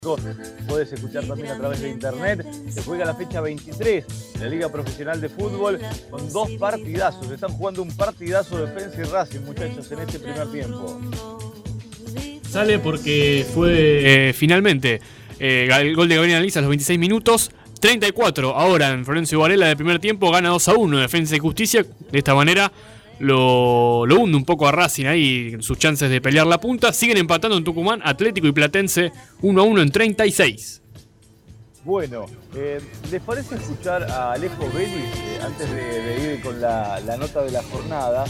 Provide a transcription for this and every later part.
Puedes escuchar también a través de internet. Se juega la fecha 23 de la Liga Profesional de Fútbol con dos partidazos. Están jugando un partidazo Defensa y Racing, muchachos, en este primer tiempo. Sale porque fue finalmente el gol de Gabriel Analiza a los 26 minutos. 34 ahora en Florencio Varela de primer tiempo, gana 2-1 Defensa y Justicia. De esta manera lo hunde un poco a Racing ahí sus chances de pelear la punta. Siguen empatando en Tucumán, Atlético y Platense 1-1 en 36. Bueno, ¿les parece escuchar a Alejo Vélez antes de ir con la nota de la jornada?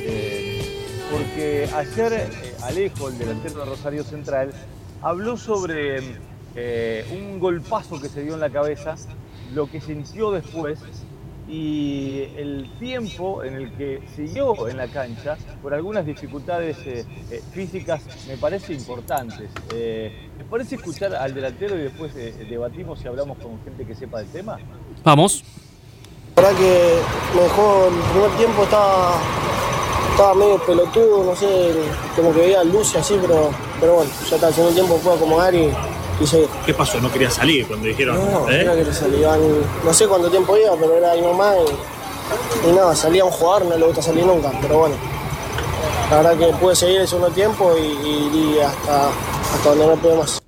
Porque ayer Alejo, el delantero de Rosario Central, habló sobre un golpazo que se dio en la cabeza, lo que sintió después y el tiempo en el que siguió en la cancha por algunas dificultades físicas me parece importantes. ¿Les parece escuchar al delantero y después debatimos y hablamos con gente que sepa del tema? Vamos. La verdad que me dejó el primer tiempo, estaba medio pelotudo, no sé, como que veía luz y así, pero bueno, ya está, el segundo tiempo puedo acomodar y seguir. ¿Qué pasó? ¿No quería salir cuando dijeron? No quería salir, no sé cuánto tiempo iba, pero era ahí nomás y nada, salía a un jugador, no le gusta salir nunca, pero bueno, la verdad que pude seguir el segundo tiempo y hasta donde no pude más.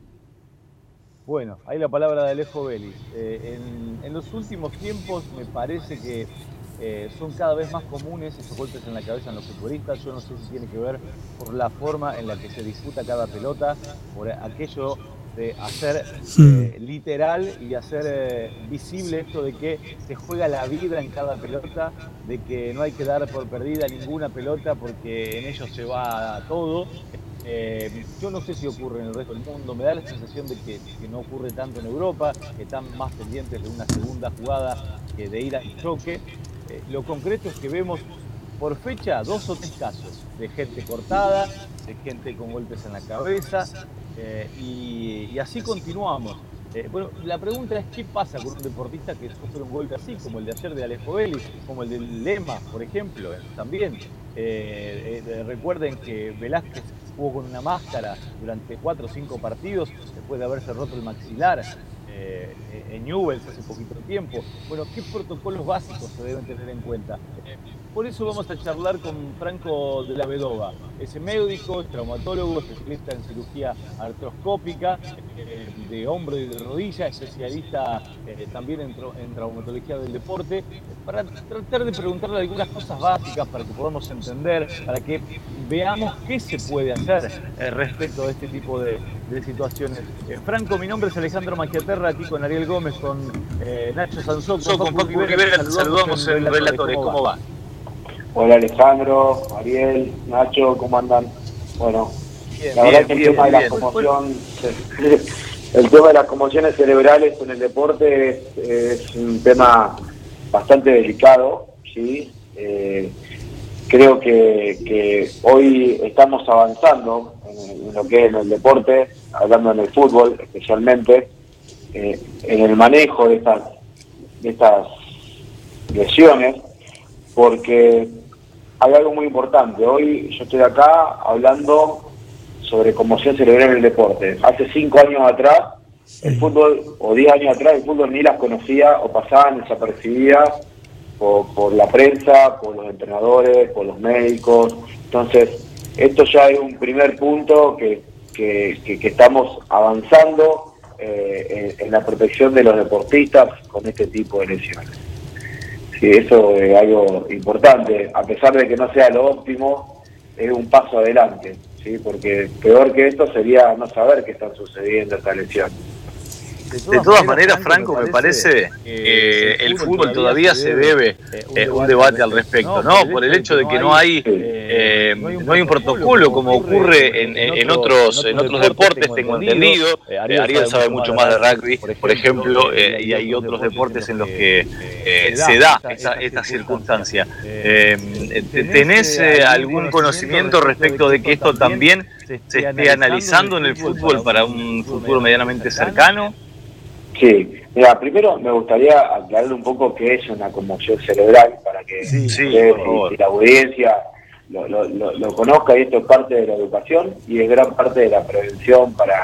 Bueno, ahí la palabra de Alejo Vélez. En los últimos tiempos me parece que son cada vez más comunes esos golpes en la cabeza en los futbolistas. Yo no sé si tiene que ver por la forma en la que se disputa cada pelota, por aquello de hacer literal y hacer visible esto de que se juega la vida en cada pelota, de que no hay que dar por perdida ninguna pelota porque en ellos se va todo. Yo no sé si ocurre en el resto del mundo, me da la sensación de que no ocurre tanto en Europa, que están más pendientes de una segunda jugada que de ir al choque. Lo concreto es que vemos por fecha 2 o 3 casos de gente cortada, de gente con golpes en la cabeza y así continuamos. Bueno, la pregunta es ¿qué pasa con un deportista que sufre un golpe así, como el de ayer de Alejo Vélez, como el del Lema, por ejemplo, también? Recuerden que Velázquez jugó con una máscara durante 4 o 5 partidos después de haberse roto el maxilar en Newell's hace poquito tiempo. Bueno, ¿qué protocolos básicos se deben tener en cuenta? Por eso vamos a charlar con Franco de la Vedova. Es médico, es traumatólogo, especialista en cirugía artroscópica, de hombro y de rodilla, especialista también en traumatología del deporte, para tratar de preguntarle algunas cosas básicas para que podamos entender, para que veamos qué se puede hacer respecto a este tipo de situaciones. Franco, mi nombre es Alejandro Magiaterra, aquí con Ariel Gómez, con Nacho Sanzó, con Paco Rivera, saludamos en Relatores. ¿Cómo va? Hola Alejandro, Ariel, Nacho, ¿cómo andan? Bueno, bien, la verdad que el tema de las conmociones cerebrales en el deporte es un tema bastante delicado, ¿sí? Creo que hoy estamos avanzando en lo que es en el deporte, hablando en el fútbol especialmente, en el manejo de estas lesiones, porque hay algo muy importante. Hoy yo estoy acá hablando sobre conmoción cerebral en el deporte. Hace 5 años atrás, el fútbol, o 10 años atrás, el fútbol ni las conocía o pasaban desapercibidas por la prensa, por los entrenadores, por los médicos. Entonces, esto ya es un primer punto que estamos avanzando en la protección de los deportistas con este tipo de lesiones. Sí, eso es algo importante, a pesar de que no sea lo óptimo, es un paso adelante, ¿sí? Porque peor que esto sería no saber qué están sucediendo estas lesiones. De todas maneras, Franco, me parece que el fútbol todavía se debe un debate al respecto, ¿no? Por el hecho de que no hay un protocolo como ocurre en otros deportes, tengo entendido. Ariel sabe mucho más de rugby, por ejemplo, y hay otros deportes en los que se da esta circunstancia. ¿Tenés algún conocimiento respecto de que esto también se esté analizando en el fútbol para un futuro medianamente cercano? Sí, mira, primero me gustaría aclarar un poco qué es una conmoción cerebral para que si la audiencia lo conozca, y esto es parte de la educación y es gran parte de la prevención para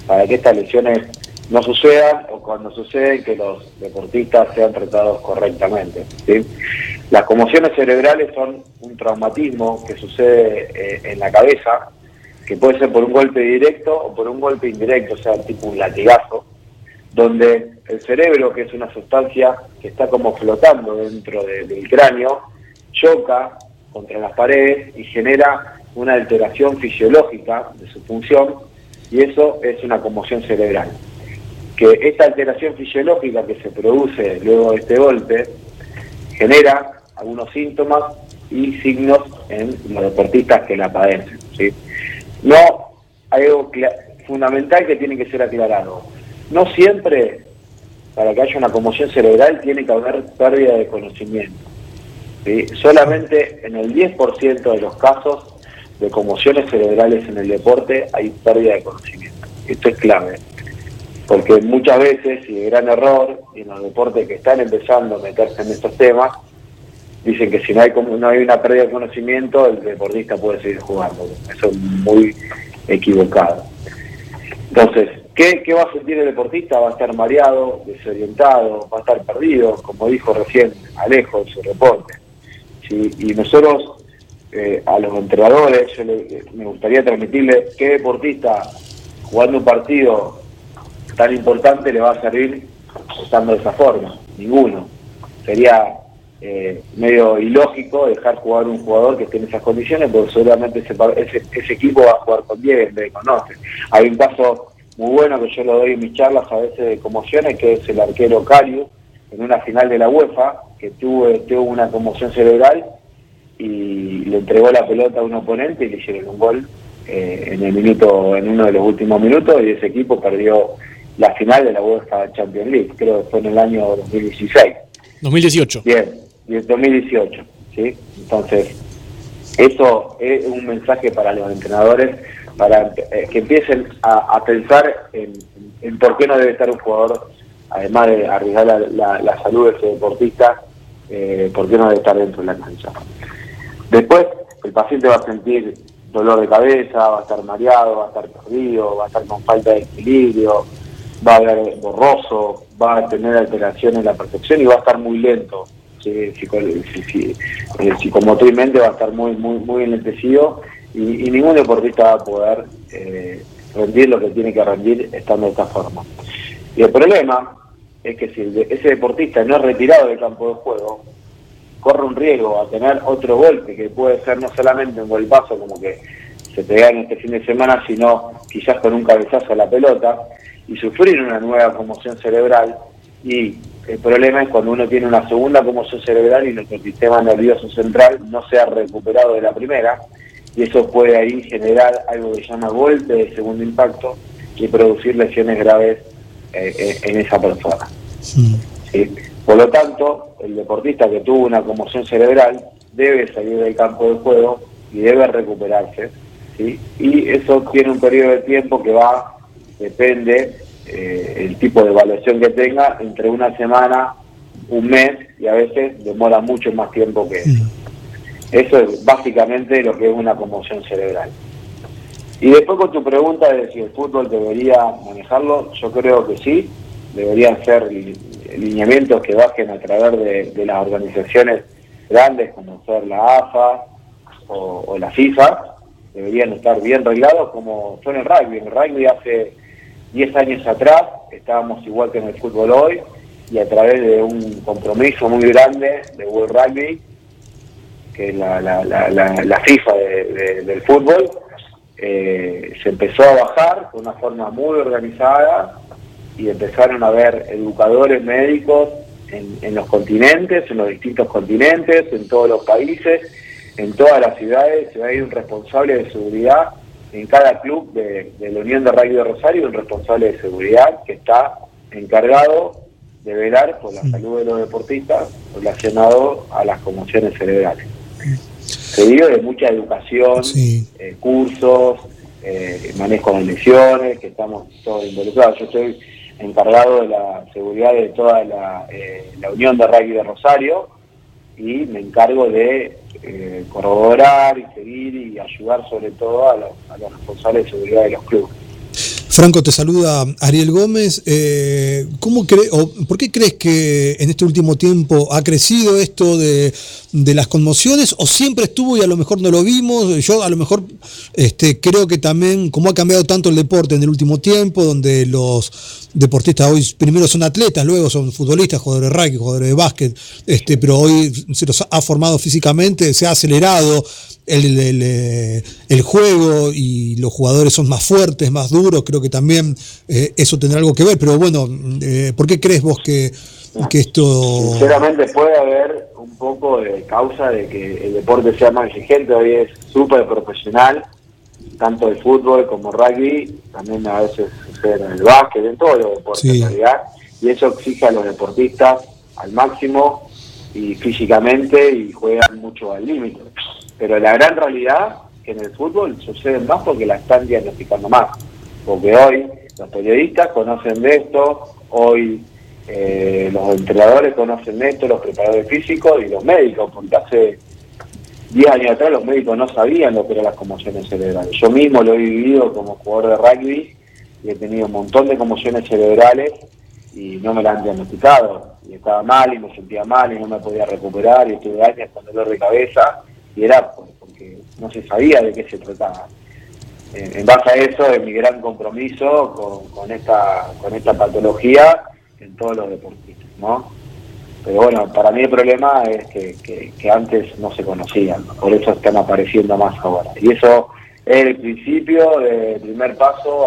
para que estas lesiones no sucedan, o cuando suceden que los deportistas sean tratados correctamente, ¿sí? Las conmociones cerebrales son un traumatismo que sucede en la cabeza, que puede ser por un golpe directo o por un golpe indirecto, o sea, tipo un latigazo, donde el cerebro, que es una sustancia que está como flotando dentro del cráneo, choca contra las paredes y genera una alteración fisiológica de su función, y eso es una conmoción cerebral. Que esta alteración fisiológica que se produce luego de este golpe genera algunos síntomas y signos en los deportistas que la padecen, ¿sí? No, hay algo fundamental que tiene que ser aclarado. No siempre, para que haya una conmoción cerebral, tiene que haber pérdida de conocimiento, ¿sí? Solamente en el 10% de los casos de conmociones cerebrales en el deporte hay pérdida de conocimiento. Esto es clave, porque muchas veces, y de gran error, y en los deportes que están empezando a meterse en estos temas, dicen que si no hay una pérdida de conocimiento, el deportista puede seguir jugando. Eso es muy equivocado. Entonces, ¿qué va a sentir el deportista? Va a estar mareado, desorientado, va a estar perdido, como dijo recién Alejo en su reporte, ¿sí? Y nosotros, a los entrenadores, me gustaría transmitirle qué deportista jugando un partido tan importante le va a servir estando de esa forma. Ninguno. Sería medio ilógico dejar jugar un jugador que esté en esas condiciones, porque seguramente ese equipo va a jugar con 10 en vez de con 11. Hay un caso muy bueno que yo lo doy en mis charlas a veces de conmociones, que es el arquero Carius, en una final de la UEFA, que tuvo una conmoción cerebral y le entregó la pelota a un oponente y le hicieron un gol en uno de los últimos minutos, y ese equipo perdió la final de la UEFA Champions League, creo que fue en el año 2016. 2018. Bien, y el 2018, ¿sí? Entonces, eso es un mensaje para los entrenadores, para que empiecen a pensar en por qué no debe estar un jugador, además de arriesgar la salud de ese deportista, por qué no debe estar dentro de la cancha. Después, el paciente va a sentir dolor de cabeza, va a estar mareado, va a estar perdido, va a estar con falta de equilibrio, va a ver borroso, va a tener alteraciones en la percepción y va a estar muy lento. ¿Sí? Psicomotrimente va a estar muy enlentecido, y ningún deportista va a poder rendir lo que tiene que rendir estando de esta forma. Y el problema es que si ese deportista no es retirado del campo de juego, corre un riesgo a tener otro golpe, que puede ser no solamente un golpazo como que se pega en este fin de semana, sino quizás con un cabezazo a la pelota, y sufrir una nueva conmoción cerebral. Y el problema es cuando uno tiene una segunda conmoción cerebral y nuestro sistema nervioso central no se ha recuperado de la primera, y eso puede ahí generar algo que se llama golpe de segundo impacto y producir lesiones graves en esa persona. Sí. ¿Sí? Por lo tanto, el deportista que tuvo una conmoción cerebral debe salir del campo de juego y debe recuperarse, ¿sí? Y eso tiene un periodo de tiempo que depende el tipo de evaluación que tenga, entre una semana, un mes, y a veces demora mucho más tiempo que eso. Eso es básicamente lo que es una conmoción cerebral. Y después, con tu pregunta de si el fútbol debería manejarlo, yo creo que sí, deberían ser lineamientos que bajen a través de las organizaciones grandes como ser la AFA o la FIFA, deberían estar bien reglados como son el rugby. En el rugby hace 10 años atrás estábamos igual que en el fútbol hoy, y a través de un compromiso muy grande de World Rugby, que es la FIFA del fútbol, se empezó a bajar de una forma muy organizada, y empezaron a haber educadores médicos en los continentes, en los distintos continentes, en todos los países, en todas las ciudades. Se va a ir un responsable de seguridad en cada club de la Unión de Rugby de Rosario, un responsable de seguridad que está encargado de velar por la salud de los deportistas relacionado a las conmociones cerebrales. Seguido de mucha educación, sí, cursos, manejo de lesiones, que estamos todos involucrados. Yo estoy encargado de la seguridad de toda la Unión de Rugby de Rosario, y me encargo de corroborar y seguir y ayudar sobre todo a los responsables de seguridad de los clubes. Franco, te saluda Ariel Gómez. ¿Por qué crees que en este último tiempo ha crecido esto de las conmociones? ¿O siempre estuvo y a lo mejor no lo vimos? Yo a lo mejor creo que también, como ha cambiado tanto el deporte en el último tiempo, donde los deportistas hoy primero son atletas, luego son futbolistas, jugadores de rugby, jugadores de básquet, pero hoy se los ha formado físicamente, se ha acelerado el juego y los jugadores son más fuertes, más duros. Creo que también eso tendrá algo que ver, pero bueno, ¿por qué crees vos que esto...? Sinceramente puede haber un poco de causa de que el deporte sea más exigente. Hoy es súper profesional, tanto el fútbol como el rugby, también a veces sucede en el básquet, en todos los deportes en realidad, y eso exige a los deportistas al máximo y físicamente, y juegan mucho al límite. Pero la gran realidad es que en el fútbol sucede más porque la están diagnosticando más, porque hoy los periodistas conocen de esto, hoy los entrenadores conocen de esto, los preparadores físicos y los médicos, porque hace 10 años atrás los médicos no sabían lo que eran las conmociones cerebrales. Yo mismo lo he vivido como jugador de rugby y he tenido un montón de conmociones cerebrales y no me la han diagnosticado. Y estaba mal y me sentía mal y no me podía recuperar y estuve años con dolor de cabeza y era porque no se sabía de qué se trataba. En base a eso es mi gran compromiso con esta patología en todos los deportistas, ¿no? Pero bueno, para mí el problema es que antes no se conocían, por eso están apareciendo más ahora. Y eso es el principio, el primer paso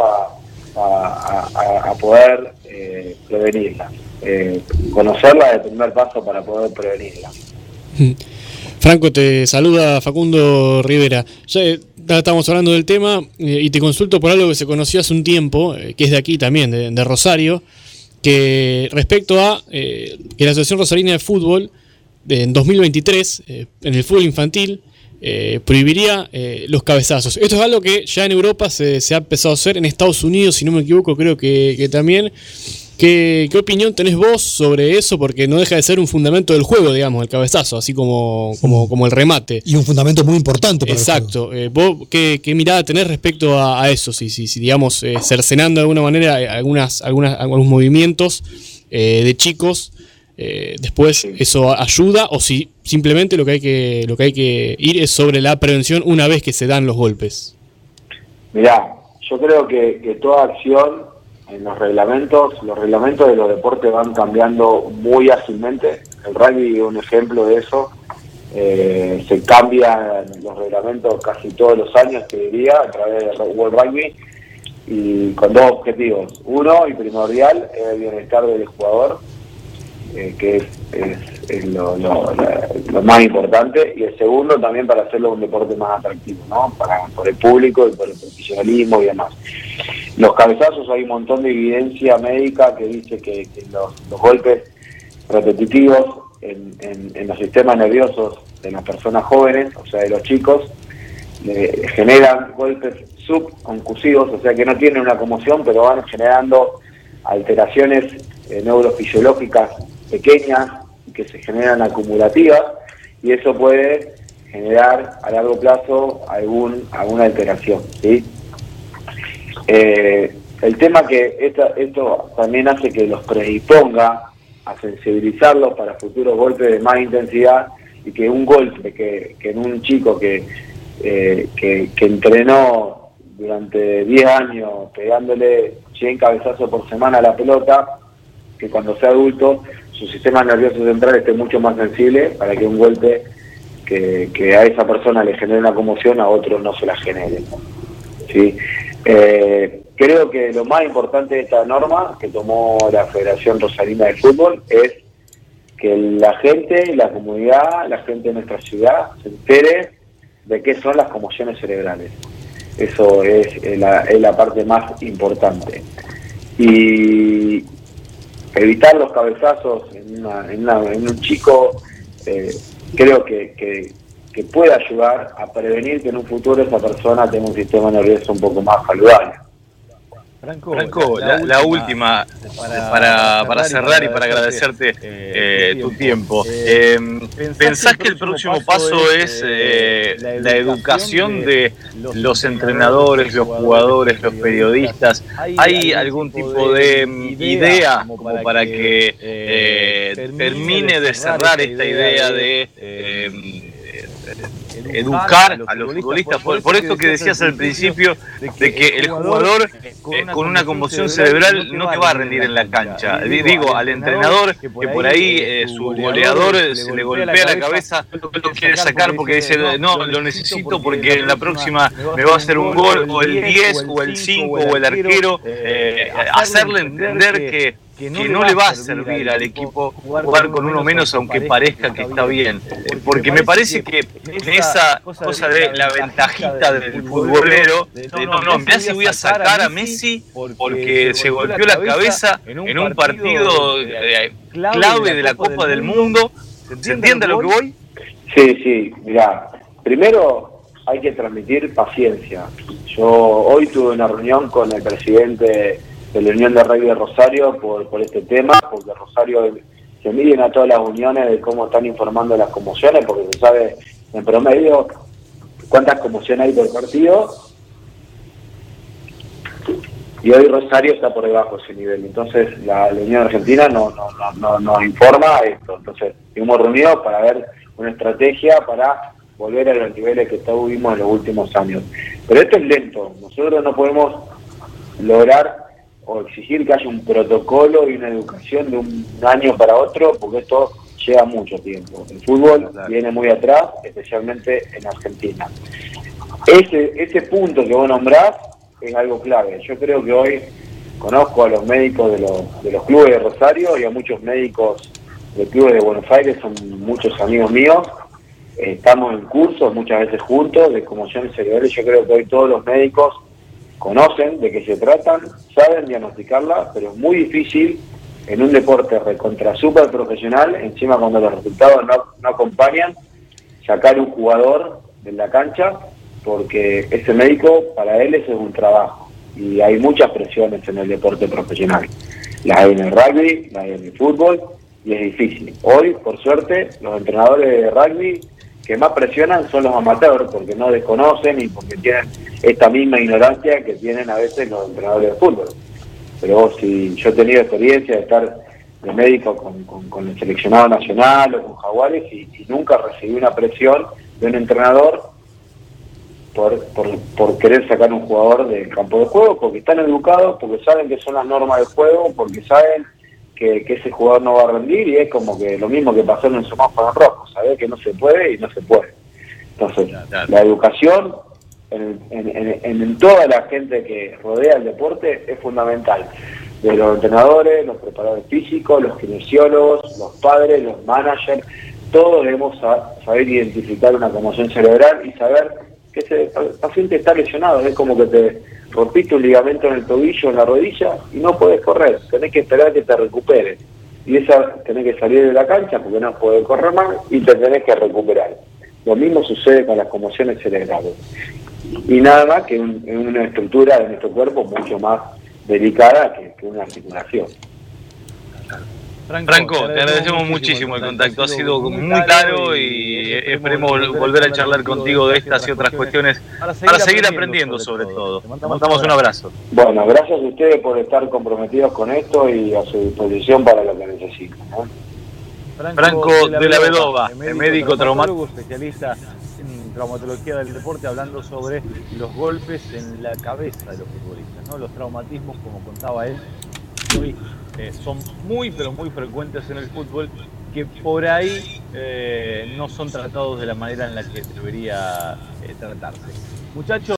a poder prevenirla. Conocerla es el primer paso para poder prevenirla. Franco, te saluda Facundo Rivera. Ya estamos hablando del tema y te consulto por algo que se conoció hace un tiempo, que es de aquí también, de Rosario, que respecto a que la Asociación Rosarina de Fútbol en 2023, en el fútbol infantil, prohibiría los cabezazos. Esto es algo que ya en Europa se ha empezado a hacer, en Estados Unidos, si no me equivoco, creo que también. ¿Qué opinión tenés vos sobre eso? Porque no deja de ser un fundamento del juego, digamos, el cabezazo, así como el remate. Y un fundamento muy importante para exacto. ¿Vos qué mirada tenés respecto a eso? Si digamos, cercenando de alguna manera algunos movimientos de chicos, después eso ayuda, o si simplemente lo que hay que ir es sobre la prevención una vez que se dan los golpes. Mirá, yo creo que toda acción en los reglamentos de los deportes van cambiando muy ágilmente. El rugby es un ejemplo de eso. Se cambian los reglamentos casi todos los años, te diría, a través del World Rugby, y con dos objetivos. Uno, y primordial, es el bienestar del jugador, que es lo más importante, y el segundo también para hacerlo un deporte más atractivo, ¿no? Por el público y por el profesionalismo y demás. Los cabezazos, hay un montón de evidencia médica que dice que los golpes repetitivos en los sistemas nerviosos de las personas jóvenes, o sea de los chicos, generan golpes subconcusivos, o sea que no tienen una conmoción, pero van generando alteraciones neurofisiológicas pequeñas que se generan acumulativas, y eso puede generar a largo plazo alguna alteración, ¿sí? El tema que esto también hace que los predisponga a sensibilizarlos para futuros golpes de más intensidad, y que un golpe que en un chico que entrenó durante 10 años pegándole 100 cabezazos por semana a la pelota, que cuando sea adulto su sistema nervioso central esté mucho más sensible para que un golpe que a esa persona le genere una conmoción, a otro no se la genere, ¿sí? Creo que lo más importante de esta norma que tomó la Federación Rosarina de Fútbol es que la gente, la comunidad, la gente de nuestra ciudad se entere de qué son las conmociones cerebrales. Eso es la parte más importante. Y evitar los cabezazos en un chico, creo que puede ayudar a prevenir que en un futuro esa persona tenga un sistema nervioso un poco más saludable. Franco, la última, para cerrar y para agradecerte tu tiempo. ¿Pensás que el próximo paso es la educación de los entrenadores, los jugadores, los periodistas? ¿Hay algún tipo de idea como para que termine de cerrar esta idea de educar a los futbolistas? Por esto que decías al principio, de que el jugador con una conmoción cerebral no te va a rendir en la cancha. Digo, al entrenador que por ahí su goleador se le golpea la cabeza, no lo quiere sacar porque dice, no, lo necesito porque en la próxima me va a hacer un gol, o el 10, o el 5, o el arquero, hacerle entender que no le va a servir al equipo jugar con uno menos, aunque parezca que está bien. Porque me parece que esa cosa de la ventajita del futbolero, no, mirá si voy a sacar a Messi porque se golpeó la cabeza en un partido clave de la Copa del Mundo. ¿Se entiende a lo que voy? Sí, mirá, primero hay que transmitir paciencia. Yo hoy tuve una reunión con el presidente de la Unión de Rugby de Rosario por este tema, porque Rosario se miden a todas las uniones de cómo están informando las conmociones, porque se sabe en promedio cuántas conmociones hay por partido, y hoy Rosario está por debajo de ese nivel. Entonces la Unión Argentina nos informa esto. Entonces hemos reunido para ver una estrategia para volver a los niveles que tuvimos en los últimos años. Pero esto es lento. Nosotros no podemos lograr o exigir que haya un protocolo y una educación de un año para otro, porque esto lleva mucho tiempo. El fútbol viene muy atrás, especialmente en Argentina. Ese punto que vos nombrás es algo clave. Yo creo que hoy conozco a los médicos de los clubes de Rosario y a muchos médicos de clubes de Buenos Aires, son muchos amigos míos. Estamos en cursos muchas veces juntos de conmociones cerebrales. Yo creo que hoy todos los médicos conocen de qué se tratan, saben diagnosticarla, pero es muy difícil en un deporte recontra super profesional, encima cuando los resultados no acompañan, sacar un jugador de la cancha, porque ese médico, para él ese es un trabajo, y hay muchas presiones en el deporte profesional. Las hay en el rugby, las hay en el fútbol, y es difícil. Hoy, por suerte, los entrenadores de rugby que más presionan son los amateurs, porque no desconocen y porque tienen esta misma ignorancia que tienen a veces los entrenadores de fútbol. Pero si yo he tenido experiencia de estar de médico con el seleccionado nacional o con Jaguares y nunca recibí una presión de un entrenador por querer sacar un jugador del campo de juego, porque están educados, porque saben que son las normas del juego, porque saben que ese jugador no va a rendir, y es como que lo mismo que pasó en el semáforo rojo, saber que no se puede y no se puede. Entonces, la educación en toda la gente que rodea el deporte es fundamental, de los entrenadores, los preparadores físicos, los kinesiólogos, los padres, los managers, todos debemos saber identificar una conmoción cerebral y saber que ese paciente está lesionado. Es como que te rompiste un ligamento en el tobillo, en la rodilla, y no podés correr, tenés que esperar que te recuperes, y tenés que salir de la cancha porque no podés correr más y te tenés que recuperar. Lo mismo sucede con las conmociones cerebrales, y nada más que una estructura de nuestro cuerpo mucho más delicada que una articulación. Franco, te agradecemos muchísimo el contacto, ha sido muy claro, y esperemos volver a charlar contigo de estas y otras cuestiones para seguir aprendiendo sobre todo. Te mandamos un abrazo. Bueno, gracias a ustedes por estar comprometidos con esto y a su disposición para lo que necesiten, ¿no? Franco de la Vedova, médico traumatólogo, especialista en traumatología del deporte, hablando sobre los golpes en la cabeza de los futbolistas, ¿no? Los traumatismos, como contaba él, hoy son muy pero muy frecuentes en el fútbol, que por ahí no son tratados de la manera en la que debería tratarse. Muchachos.